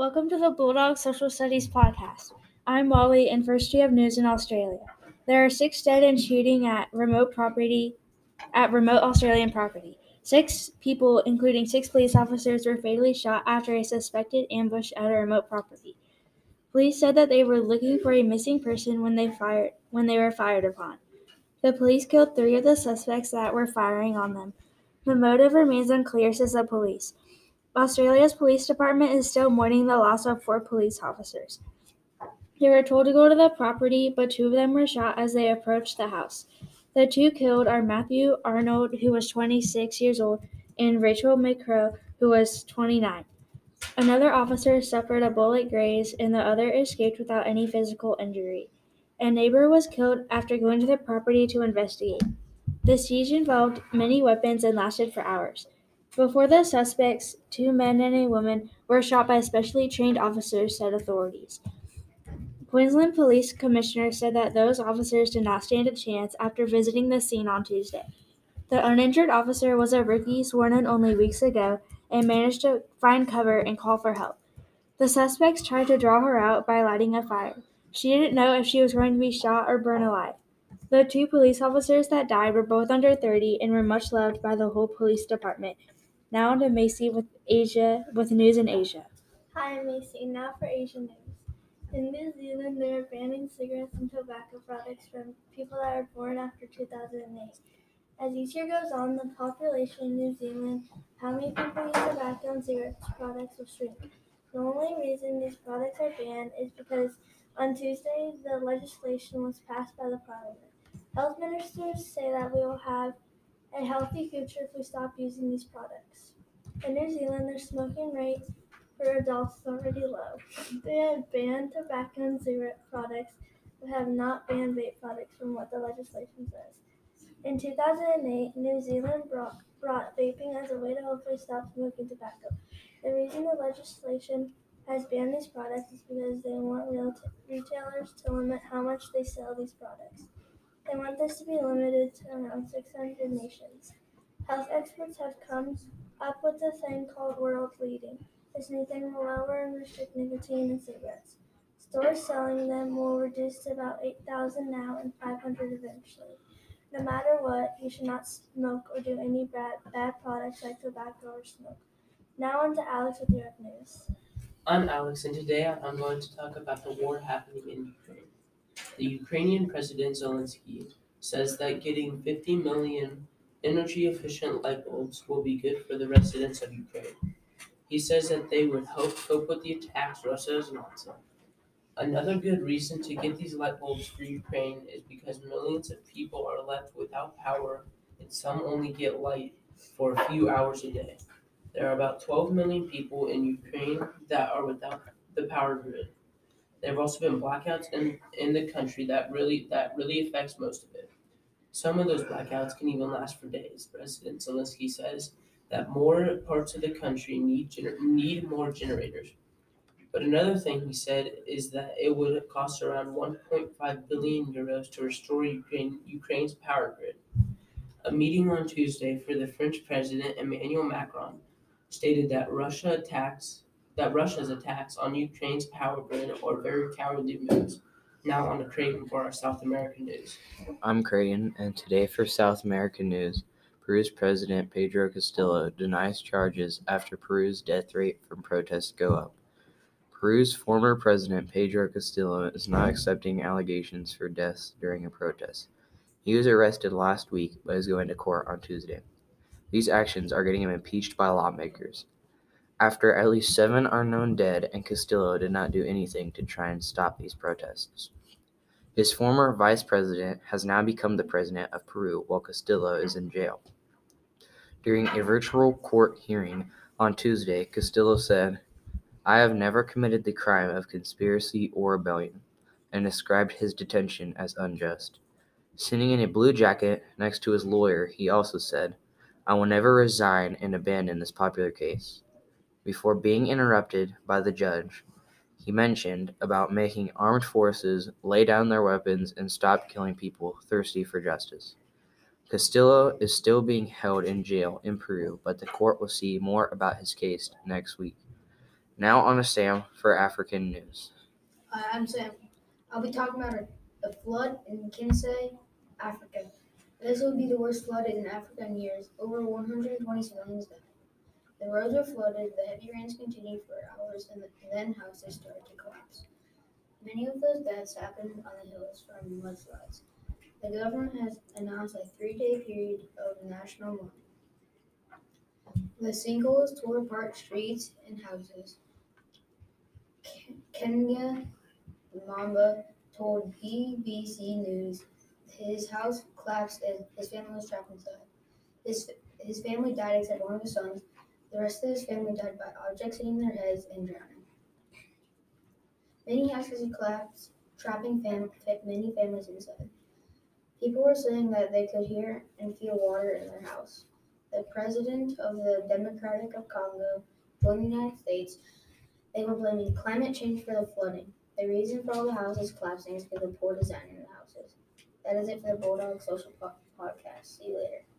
Welcome to the Bulldog Social Studies podcast. I'm Wally, and first we have news in Australia. There are 6 dead in shooting at remote Australian property. 6 people, including 6 police officers, were fatally shot after a suspected ambush at a remote property. Police said that they were looking for a missing person when they were fired upon. The police killed 3 of the suspects that were firing on them. The motive remains unclear, says the police. Australia's police department is still mourning the loss of 4 police officers. They were told to go to the property, but 2 of them were shot as they approached the house. The 2 killed are Matthew Arnold, who was 26 years old, and Rachel McCrow, who was 29. Another officer suffered a bullet graze, and the other escaped without any physical injury. A neighbor was killed after going to the property to investigate. The siege involved many weapons and lasted for hours. Before the suspects, 2 men and a woman were shot by specially trained officers, said authorities. Queensland Police Commissioner said that those officers did not stand a chance after visiting the scene on Tuesday. The uninjured officer was a rookie sworn in only weeks ago and managed to find cover and call for help. The suspects tried to draw her out by lighting a fire. She didn't know if she was going to be shot or burned alive. The 2 police officers that died were both under 30 and were much loved by the whole police department. Now on to Macy with news in Asia. Hi, I'm Macy. Now for Asian news. In New Zealand, they are banning cigarettes and tobacco products from people that were born after 2008. As each year goes on, the population in New Zealand, how many people use tobacco and cigarettes products will shrink. The only reason these products are banned is because on Tuesday, the legislation was passed by the parliament. Health ministers say that we will have a healthy future if we stop using these products. In New Zealand, their smoking rate for adults is already low. They have banned tobacco and cigarette products, but have not banned vape products from what the legislation says. In 2008, New Zealand brought vaping as a way to hopefully stop smoking tobacco. The reason the legislation has banned these products is because they want retailers to limit how much they sell these products. They want this to be limited to around 600 nations. Health experts have come up with a thing called world leading. This new thing will lower and restrict nicotine in cigarettes. Stores selling them will reduce to about 8,000 now and 500 eventually. No matter what, you should not smoke or do any bad products like tobacco or smoke. Now on to Alex with your news. I'm Alex, and today I'm going to talk about the war happening in Ukraine. The Ukrainian President Zelensky says that getting 50 million energy-efficient light bulbs will be good for the residents of Ukraine. He says that they would help cope with the attacks Russia is launching. Another good reason to get these light bulbs for Ukraine is because millions of people are left without power, and some only get light for a few hours a day. There are about 12 million people in Ukraine that are without the power grid. There have also been blackouts in the country that really affects most of it. Some of those blackouts can even last for days. President Zelensky says that more parts of the country need more generators. But another thing he said is that it would cost around 1.5 billion euros to restore Ukraine's power grid. A meeting on Tuesday for the French President Emmanuel Macron stated that Russia's attacks on Ukraine's power grid are very cowardly moves. Now on to Creighton for our South American news. I'm Creighton, and today for South American news, Peru's President Pedro Castillo denies charges after Peru's death rate from protests go up. Peru's former president Pedro Castillo is not accepting allegations for deaths during a protest. He was arrested last week but is going to court on Tuesday. These actions are getting him impeached by lawmakers. After at least 7 are known dead, and Castillo did not do anything to try and stop these protests. His former vice president has now become the president of Peru while Castillo is in jail. During a virtual court hearing on Tuesday, Castillo said, "I have never committed the crime of conspiracy or rebellion," and described his detention as unjust. Sitting in a blue jacket next to his lawyer, he also said, "I will never resign and abandon this popular case." Before being interrupted by the judge, he mentioned about making armed forces lay down their weapons and stop killing people thirsty for justice. Castillo is still being held in jail in Peru, but the court will see more about his case next week. Now on to Sam for African news. Hi, I'm Sam. I'll be talking about a flood in Kinsey, Africa. This will be the worst flood in Africa in years. Over 120 civilians died. The roads were flooded, the heavy rains continued for hours, and then houses started to collapse. Many of those deaths happened on the hills from mudslides. The government has announced a 3-day period of national mourning. The sinkholes tore apart streets and houses. Kenya Mamba told BBC News his house collapsed and his family was trapped inside. His family died except one of his sons. The rest of his family died by objects hitting their heads and drowning. Many houses had collapsed, trapping many families inside. People were saying that they could hear and feel water in their house. The president of the Democratic of Congo joined the United States. They were blaming climate change for the flooding. The reason for all the houses collapsing is because of poor design in the houses. That is it for the Bulldog Social Podcast. See you later.